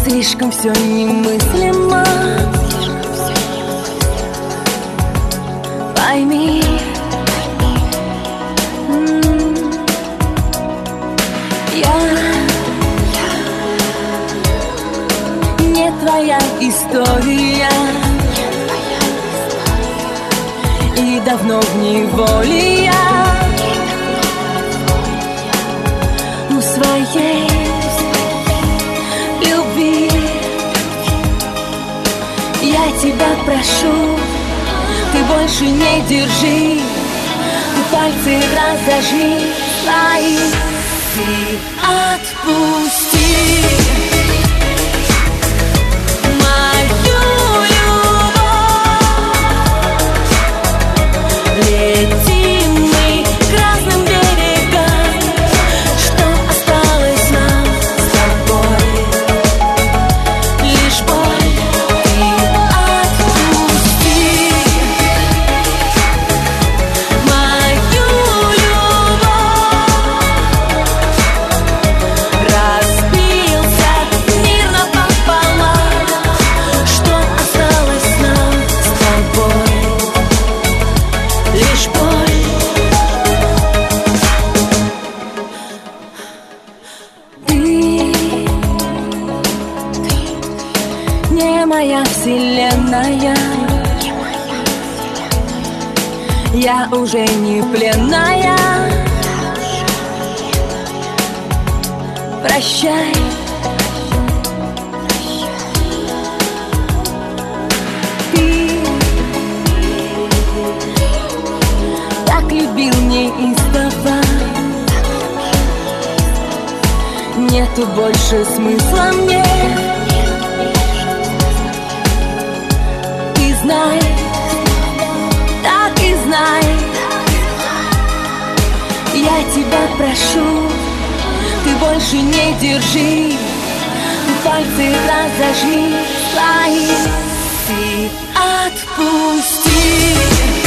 Слишком все немыслимо. Пойми, я не твоя история, и давно в неволе я у своей любви. Я тебя прошу, ты больше не держи, ты пальцы разожми свои, ты отпусти мою любовь. Летим мы к разным берегам, что осталось нам с тобой? Лишь боль. Моя вселенная, я уже не пленная. Прощай. Ты так любил неистово, нету больше смысла мне. Знай, так и знай, я тебя прошу, ты больше не держи, пальцы разожми свои, ты отпусти.